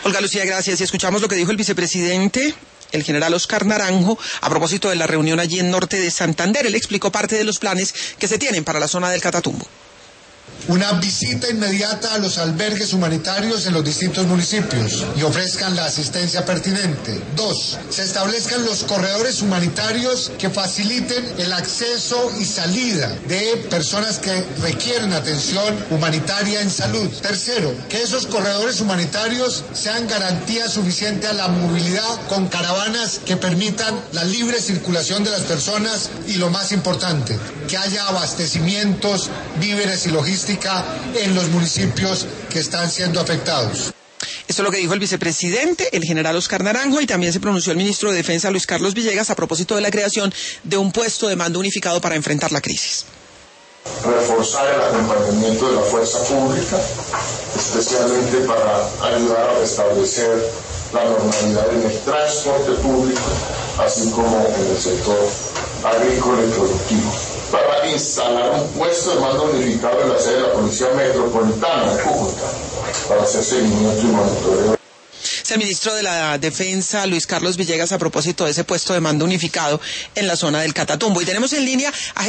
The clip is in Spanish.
Olga Lucía, gracias. Y escuchamos lo que dijo el vicepresidente, el general Oscar Naranjo, a propósito de la reunión allí en Norte de Santander. Él explicó parte de los planes que se tienen para la zona del Catatumbo. Una visita inmediata a los albergues humanitarios en los distintos municipios y ofrezcan la asistencia pertinente. 2. Se establezcan los corredores humanitarios que faciliten el acceso y salida de personas que requieren atención humanitaria en salud. 3. Que esos corredores humanitarios sean garantía suficiente a la movilidad con caravanas que permitan la libre circulación de las personas y, lo más importante, que haya abastecimientos, víveres y logística en los municipios que están siendo afectados. Esto es lo que dijo el vicepresidente, el general Oscar Naranjo, y también se pronunció el ministro de Defensa, Luis Carlos Villegas, a propósito de la creación de un puesto de mando unificado para enfrentar la crisis. Reforzar el acompañamiento de la fuerza pública, especialmente para ayudar a restablecer la normalidad en el transporte público, así como en el sector agrícola y productivo, para instalar un puesto de mando unificado en la sede de la Policía Metropolitana de Cúcuta, para hacer seguimiento y monitoreo. Es el ministro de la Defensa, Luis Carlos Villegas, a propósito de ese puesto de mando unificado en la zona del Catatumbo. Y tenemos en línea a